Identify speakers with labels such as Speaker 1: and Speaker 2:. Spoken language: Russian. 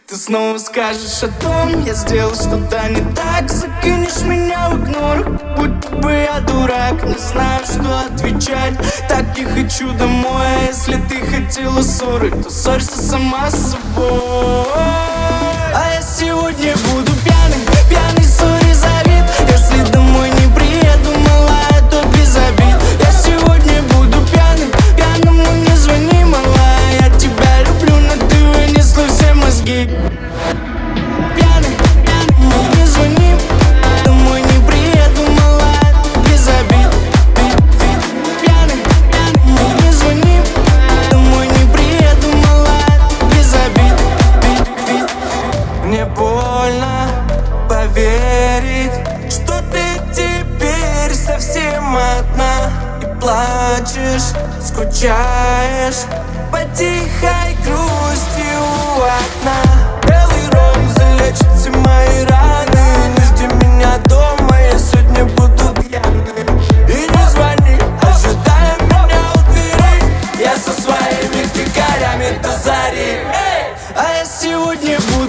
Speaker 1: Ты снова скажешь о том, я сделал что-то не так. Закинешь меня в игнор, как будто бы я дурак. Не знаю, что отвечать, так не хочу домой. А если ты хотела ссоры, то ссорься сама с собой. А я сегодня буду пьяный, пьяный, сори за вид. Если домой не приеду, малая, то без обид. Я сегодня буду пьяным, пьяным, но не звони, малая. Я тебя люблю, но ты вынесла все мозги. Пьяный, пьяный, но не звони. Домой не приеду, малая, без обид. Пьяный, пьяный, но не звони. Домой не приеду, малая, без обид. Мне больно поверить, что ты теперь совсем одна. И плачешь, скучаешь по тихой грусти у окна. Белый ром залечит все мои раны. Не жди меня дома, я сегодня буду пьяный. И не звони, ожидая меня у двери. Я со своими фигарями до зари. А я сегодня буду